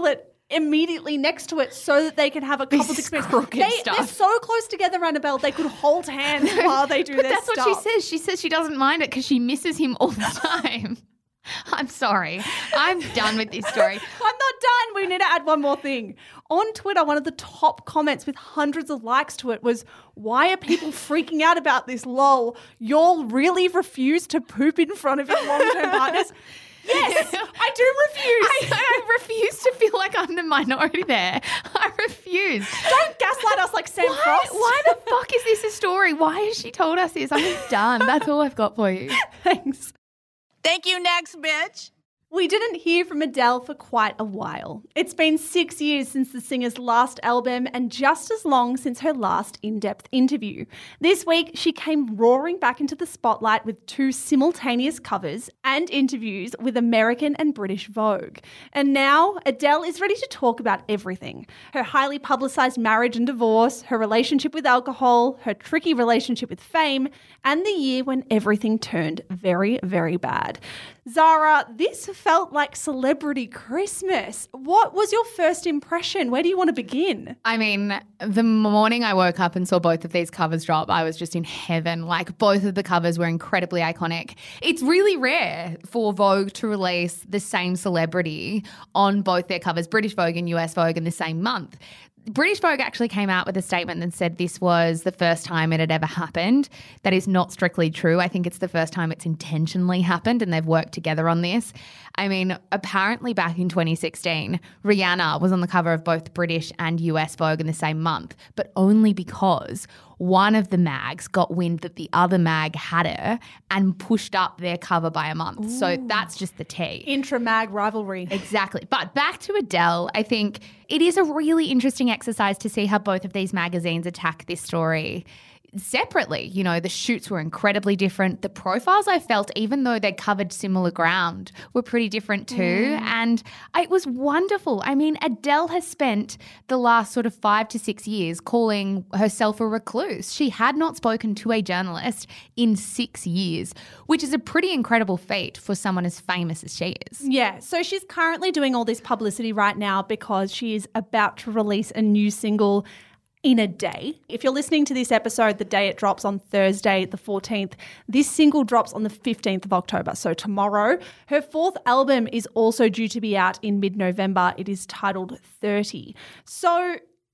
S2: immediately next to it so that they can have a couple's
S1: This
S2: experience.
S1: crooked
S2: They,
S1: stuff.
S2: They're so close together, Annabelle, they could hold hands while they do
S1: But
S2: their
S1: that's
S2: stuff.
S1: what she says. She says she doesn't mind it because she misses him all the time. I'm sorry. I'm done with this story.
S2: I'm not done. We need to add one more thing. On Twitter, one of the top comments with hundreds of likes to it was, why are people freaking out about this? Lol, y'all really refuse to poop in front of your long-term partners? Yes, I do refuse.
S1: I, I refuse to feel like I'm the minority there. I refuse.
S2: Don't gaslight us like Sam
S1: Why,
S2: Frost.
S1: why the fuck is this a story? Why has she told us this? I'm done. That's all I've got for you.
S2: Thanks.
S8: Thank you, next bitch.
S2: We didn't hear from Adele for quite a while. It's been six years since the singer's last album and just as long since her last in-depth interview. This week, she came roaring back into the spotlight with two simultaneous covers and interviews with American and British Vogue. And now, Adele is ready to talk about everything. Her highly publicised marriage and divorce, her relationship with alcohol, her tricky relationship with fame, and the year when everything turned very, very bad. Zara, this felt like celebrity Christmas. What was your first impression? Where do you want to begin?
S1: I mean, the morning I woke up and saw both of these covers drop, I was just in heaven. Like, both of the covers were incredibly iconic. It's really rare for Vogue to release the same celebrity on both their covers, British Vogue and U S Vogue, in the same month. British Vogue actually came out with a statement that said this was the first time it had ever happened. That is not strictly true. I think it's the first time it's intentionally happened and they've worked together on this. I mean, apparently back in twenty sixteen, Rihanna was on the cover of both British and U S Vogue in the same month, but only because one of the mags got wind that the other mag had her and pushed up their cover by a month. Ooh. So that's just the tea.
S2: Intra-mag rivalry.
S1: Exactly. But back to Adele, I think it is a really interesting exercise to see how both of these magazines attack this story separately. You know, the shoots were incredibly different. The profiles I felt, even though they covered similar ground, were pretty different too. Mm. And it was wonderful. I mean, Adele has spent the last sort of five to six years calling herself a recluse. She had not spoken to a journalist in six years, which is a pretty incredible feat for someone as famous as she is.
S2: Yeah. So she's currently doing all this publicity right now because she is about to release a new single in a day. If you're listening to this episode, the day it drops on Thursday, the fourteenth, this single drops on the fifteenth of October, so tomorrow. Her fourth album is also due to be out in mid-November. It is titled thirty. So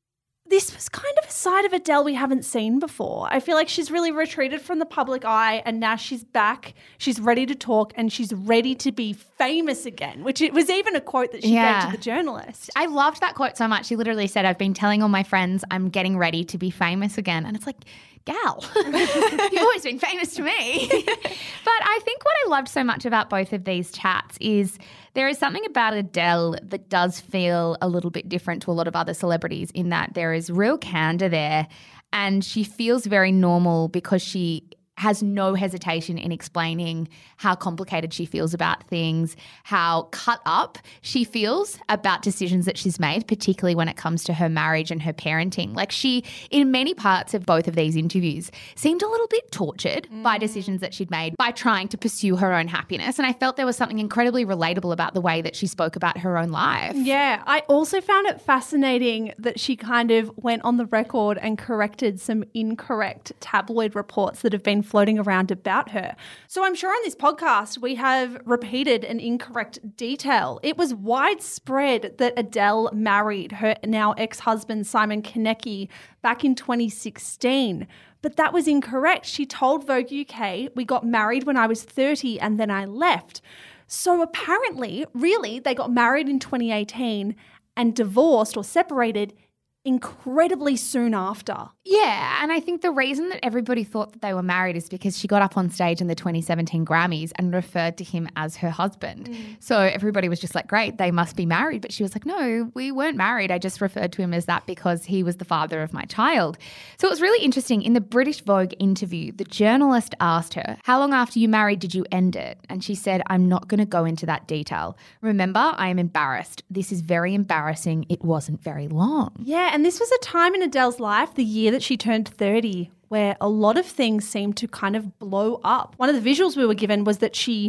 S2: this was kind of a side of Adele we haven't seen before. I feel like she's really retreated from the public eye and now she's back. She's ready to talk and she's ready to be famous again, which it was even a quote that she
S1: Yeah.
S2: gave to the journalist.
S1: I loved that quote so much. She literally said, I've been telling all my friends I'm getting ready to be famous again. And it's like, gal, you've always been famous to me. But I think what I loved so much about both of these chats is there is something about Adele that does feel a little bit different to a lot of other celebrities in that there is real candor there and she feels very normal because she has no hesitation in explaining how complicated she feels about things, how cut up she feels about decisions that she's made, particularly when it comes to her marriage and her parenting. Like she, in many parts of both of these interviews, seemed a little bit tortured mm. by decisions that she'd made by trying to pursue her own happiness. And I felt there was something incredibly relatable about the way that she spoke about her own life.
S2: Yeah, I also found it fascinating that she kind of went on the record and corrected some incorrect tabloid reports that have been floating around about her. So I'm sure on this podcast we have repeated an incorrect detail. It was widespread that Adele married her now ex-husband Simon Konecki back in twenty sixteen. But that was incorrect. She told Vogue U K, we got married when I was thirty and then I left. So apparently, really, they got married in twenty eighteen and divorced or separated incredibly soon after.
S1: Yeah, and I think the reason that everybody thought that they were married is because she got up on stage in the twenty seventeen Grammys and referred to him as her husband. Mm. So everybody was just like, great, they must be married. But she was like, no, we weren't married. I just referred to him as that because he was the father of my child. So it was really interesting. In the British Vogue interview, the journalist asked her, how long after you married did you end it? And she said, I'm not going to go into that detail. Remember, I am embarrassed. This is very embarrassing. It wasn't very long.
S2: Yeah, and this was a time in Adele's life, the year that she turned thirty, where a lot of things seemed to kind of blow up. One of the visuals we were given was that she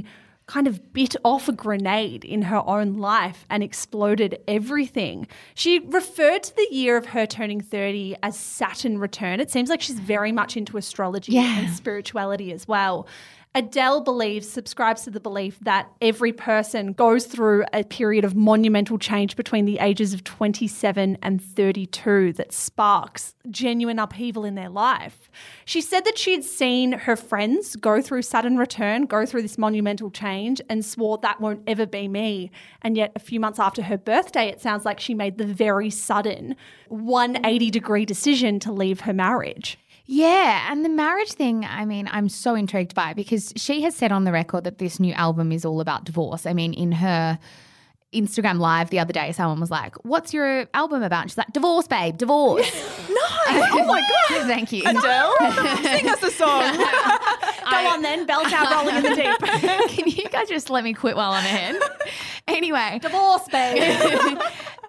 S2: kind of bit off a grenade in her own life and exploded everything. She referred to the year of her turning thirty as Saturn return. It seems like she's very much into astrology
S1: Yeah.
S2: and spirituality as well. Adele believes, subscribes to the belief that every person goes through a period of monumental change between the ages of twenty-seven and thirty-two that sparks genuine upheaval in their life. She said that she had seen her friends go through Saturn return, go through this monumental change, and swore that won't ever be me. And yet a few months after her birthday, it sounds like she made the very sudden one hundred eighty degree decision to leave her marriage.
S1: Yeah, and the marriage thing, I mean, I'm so intrigued by it because she has said on the record that this new album is all about divorce. I mean, in her Instagram live the other day, someone was like, what's your album about? And she's like, divorce, babe, divorce.
S3: Nice. Oh my God.
S1: Thank you.
S3: Adele, sing us a song.
S2: Go on then, belt out rolling in the deep.
S1: Can you guys just let me quit while I'm ahead? Anyway.
S2: Divorce, babe.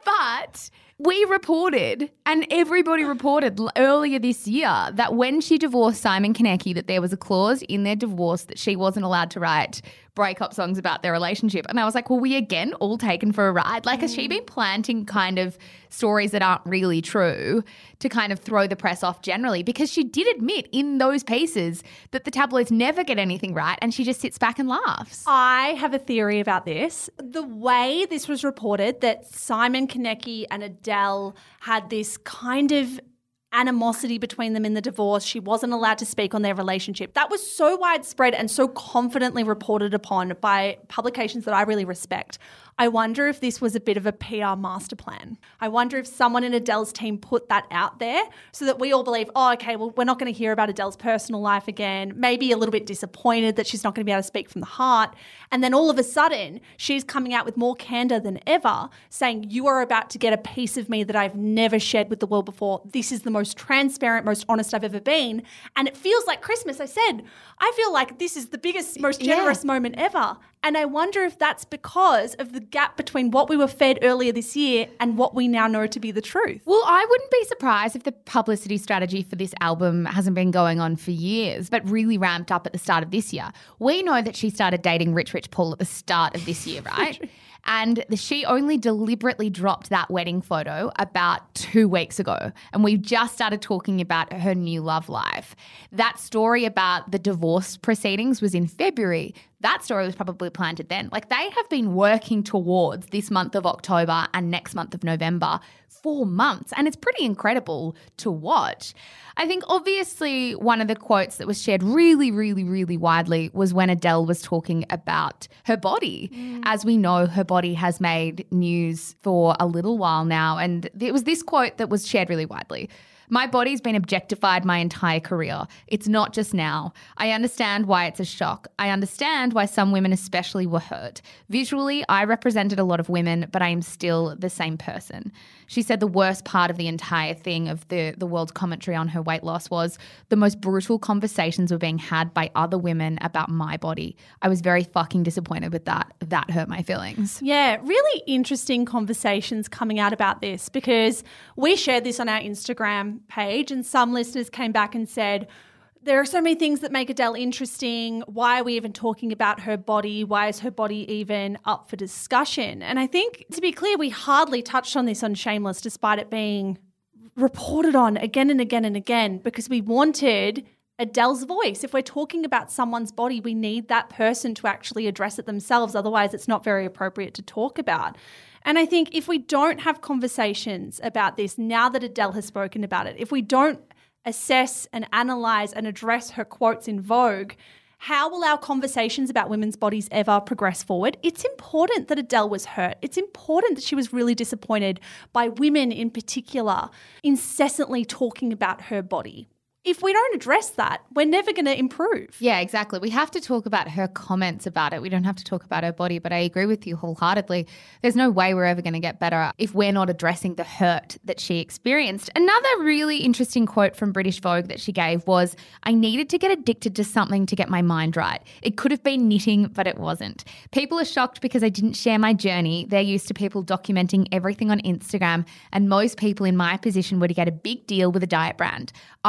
S1: But we reported, and everybody reported l- earlier this year, that when she divorced Simon Konecki, that there was a clause in their divorce that she wasn't allowed to write breakup songs about their relationship. And I was like, well, we again all taken for a ride? Like, has she been planting kind of stories that aren't really true to kind of throw the press off generally? Because she did admit in those pieces that the tabloids never get anything right and she just sits back and laughs.
S2: I have a theory about this. The way this was reported, that Simon Konecki and Adele had this kind of animosity between them in the divorce. She wasn't allowed to speak on their relationship. That was so widespread and so confidently reported upon by publications that I really respect. I wonder if this was a bit of a P R master plan. I wonder if someone in Adele's team put that out there so that we all believe, oh, okay, well, we're not going to hear about Adele's personal life again, maybe a little bit disappointed that she's not going to be able to speak from the heart. And then all of a sudden, she's coming out with more candor than ever, saying, you are about to get a piece of me that I've never shared with the world before. This is the most transparent, most honest I've ever been. And it feels like Christmas. I said, I feel like this is the biggest, most generous
S1: Yeah.
S2: moment ever. And I wonder if that's because of the gap between what we were fed earlier this year and what we now know to be the truth.
S1: Well, I wouldn't be surprised if the publicity strategy for this album hasn't been going on for years, but really ramped up at the start of this year. We know that she started dating Rich Rich Paul at the start of this year, right? And the, she only deliberately dropped that wedding photo about two weeks ago. And we just started talking about her new love life. That story about the divorce proceedings was in February. That story was probably planted then. Like, they have been working towards this month of October and next month of November for months. And it's pretty incredible to watch. I think obviously one of the quotes that was shared really, really, really widely was when Adele was talking about her body. Mm. As we know, her body has made news for a little while now. And it was this quote that was shared really widely. My body's been objectified my entire career. It's not just now. I understand why it's a shock. I understand why some women especially were hurt. Visually, I represented a lot of women, but I am still the same person. She said the worst part of the entire thing of the, the world's commentary on her weight loss was the most brutal conversations were being had by other women about my body. I was very fucking disappointed with that. That hurt my feelings.
S2: Yeah, really interesting conversations coming out about this, because we shared this on our Instagram page and some listeners came back and said, there are so many things that make Adele interesting. Why are we even talking about her body? Why is her body even up for discussion? And I think, to be clear, we hardly touched on this on Shameless despite it being reported on again and again and again, because we wanted Adele's voice. If we're talking about someone's body, we need that person to actually address it themselves. Otherwise, it's not very appropriate to talk about. And I think if we don't have conversations about this now that Adele has spoken about it, if we don't assess and analyse and address her quotes in Vogue, how will our conversations about women's bodies ever progress forward? It's important that Adele was hurt. It's important that she was really disappointed by women in particular incessantly talking about her body. If we don't address that, we're never going to improve.
S1: Yeah, exactly. We have to talk about her comments about it. We don't have to talk about her body, but I agree with you wholeheartedly. There's no way we're ever going to get better if we're not addressing the hurt that she experienced. Another really interesting quote from British Vogue that she gave was, I needed to get addicted to something to get my mind right. It could have been knitting, but it wasn't. People are shocked because I didn't share my journey. They're used to people documenting everything on Instagram, and most people in my position were to get a big deal with a diet brand. I couldn't give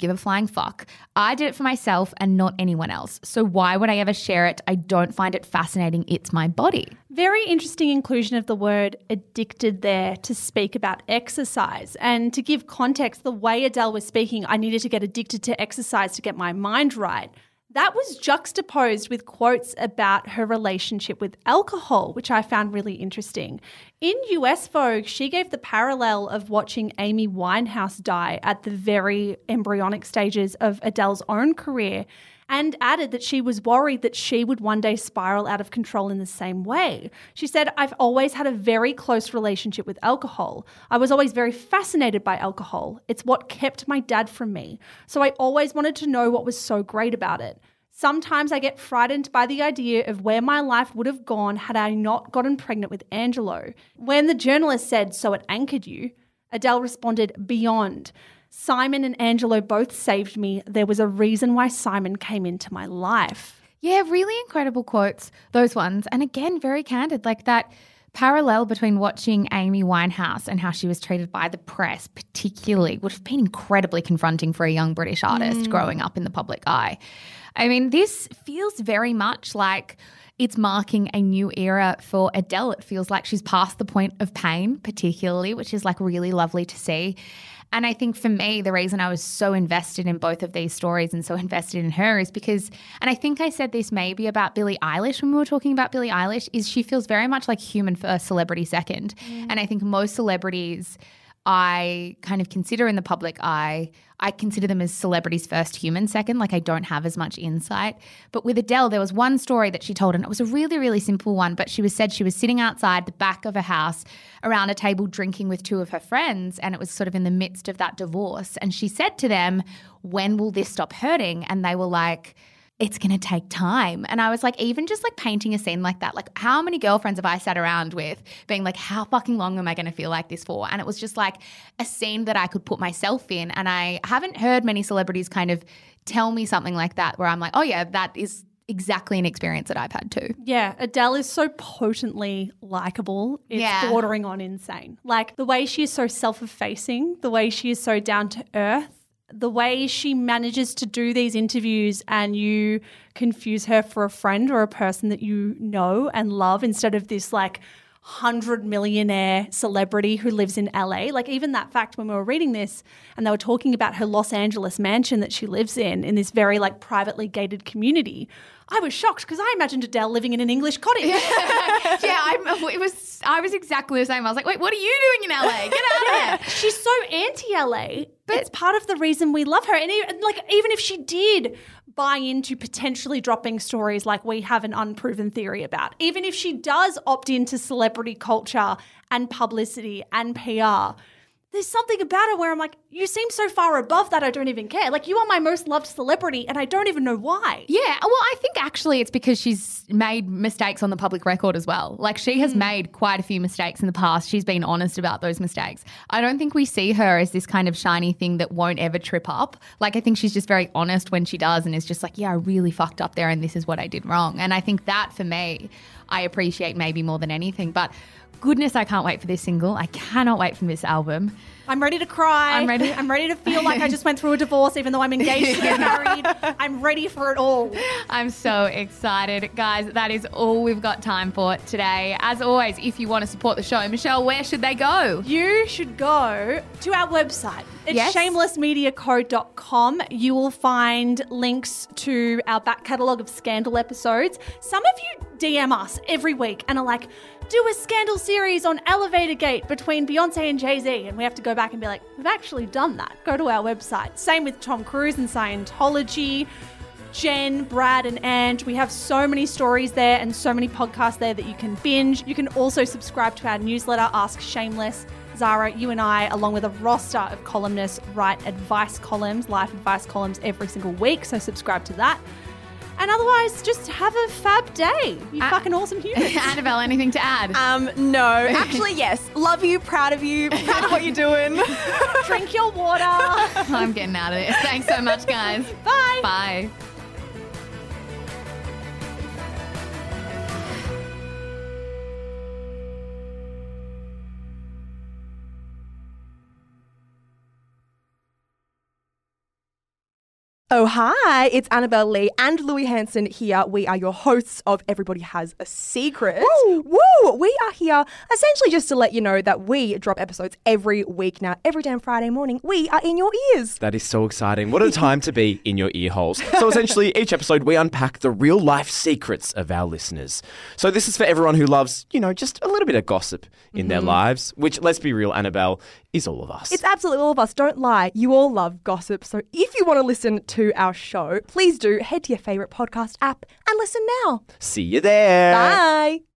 S1: give a flying fuck. I did it for myself and not anyone else. So why would I ever share it? I don't find it fascinating. It's my body.
S2: Very interesting inclusion of the word addicted there to speak about exercise. And to give context, the way Adele was speaking, I needed to get addicted to exercise to get my mind right. That was juxtaposed with quotes about her relationship with alcohol, which I found really interesting. In U S Vogue, she gave the parallel of watching Amy Winehouse die at the very embryonic stages of Adele's own career, and added that she was worried that she would one day spiral out of control in the same way. She said, I've always had a very close relationship with alcohol. I was always very fascinated by alcohol. It's what kept my dad from me. So I always wanted to know what was so great about it. Sometimes I get frightened by the idea of where my life would have gone had I not gotten pregnant with Angelo. When the journalist said, so it anchored you, Adele responded, beyond. Simon and Angelo both saved me. There was a reason why Simon came into my life.
S1: Yeah, really incredible quotes, those ones. And again, very candid, like that parallel between watching Amy Winehouse and how she was treated by the press, particularly, would have been incredibly confronting for a young British artist mm. growing up in the public eye. I mean, this feels very much like it's marking a new era for Adele. It feels like she's past the point of pain, particularly, which is like really lovely to see. And I think for me, the reason I was so invested in both of these stories and so invested in her is because, and I think I said this maybe about Billie Eilish when we were talking about Billie Eilish, is she feels very much like human first, celebrity second. Mm. And I think most celebrities I kind of consider in the public eye, I consider them as celebrities first, human second. Like I don't have as much insight. But with Adele, there was one story that she told, and it was a really, really simple one. But she was said she was sitting outside the back of a house around a table drinking with two of her friends, and it was sort of in the midst of that divorce. And she said to them, when will this stop hurting? And they were like, it's going to take time. And I was like, even just like painting a scene like that, like how many girlfriends have I sat around with being like, how fucking long am I going to feel like this for? And it was just like a scene that I could put myself in. And I haven't heard many celebrities kind of tell me something like that where I'm like, oh yeah, that is exactly an experience that I've had too.
S2: Yeah, Adele is so potently likable. It's
S1: Yeah.
S2: bordering on insane. Like the way she is so self-effacing, the way she is so down to earth, the way she manages to do these interviews and you confuse her for a friend or a person that you know and love instead of this like hundred millionaire celebrity who lives in L A. Like even that fact when we were reading this and they were talking about her Los Angeles mansion that she lives in, in this very like privately gated community, I was shocked because I imagined Adele living in an English cottage.
S1: yeah, I, it was. I was exactly the same. I was like, wait, what are you doing in L A? Get out of there.
S2: She's so anti-L A, but it's part of the reason we love her. And even, like, even if she did buy into potentially dropping stories like we have an unproven theory about, even if she does opt into celebrity culture and publicity and P R, there's something about her where I'm like, you seem so far above that I don't even care. Like you are my most loved celebrity and I don't even know why.
S1: Yeah, well, I think actually it's because she's made mistakes on the public record as well. Like she has mm. made quite a few mistakes in the past. She's been honest about those mistakes. I don't think we see her as this kind of shiny thing that won't ever trip up. Like I think she's just very honest when she does and is just like, yeah, I really fucked up there and this is what I did wrong. And I think that for me, I appreciate maybe more than anything. But goodness, I can't wait for this single. I cannot wait for this album.
S2: I'm ready to cry.
S1: I'm ready.
S2: I'm ready to feel like I just went through a divorce even though I'm engaged to get married. I'm ready for it all.
S1: I'm so excited. Guys, that is all we've got time for today. As always, if you want to support the show, Michelle, where should they go?
S2: You should go to our website. It's
S1: Yes.
S2: shameless media co dot com. You will find links to our back catalogue of Scandal episodes. Some of you D M us every week and are like, do a Scandal series on Elevator Gate between Beyonce and Jay-Z. And we have to go back and be like, we've actually done that. Go to our website. Same with Tom Cruise and Scientology. Jen, Brad and Ange. We have so many stories there and so many podcasts there that you can binge. You can also subscribe to our newsletter, Ask Shameless. Zara, you and I, along with a roster of columnists, write advice columns, life advice columns every single week. So subscribe to that. And otherwise, just have a fab day. You
S1: Uh,
S2: fucking awesome humans.
S1: Annabelle, anything to add?
S3: Um, no. Actually, yes. Love you, proud of you, proud of what you're doing.
S2: Drink your water.
S1: I'm getting out of this. Thanks so much, guys.
S2: Bye.
S1: Bye.
S3: Oh, hi, it's Annabelle Lee and Louis Hanson here. We are your hosts of Everybody Has a Secret. Woo! Woo! We are here essentially just to let you know that we drop episodes every week now. Every damn Friday morning, we are in your ears.
S9: That is so exciting. What a time to be in your ear holes. So essentially, each episode we unpack the real life secrets of our listeners. So this is for everyone who loves, you know, just a little bit of gossip in mm-hmm. their lives, which, let's be real, Annabelle, is all of us.
S3: It's absolutely all of us. Don't lie. You all love gossip. So if you want to listen to our show, please do head to your favourite podcast app and listen now.
S9: See you there.
S3: Bye.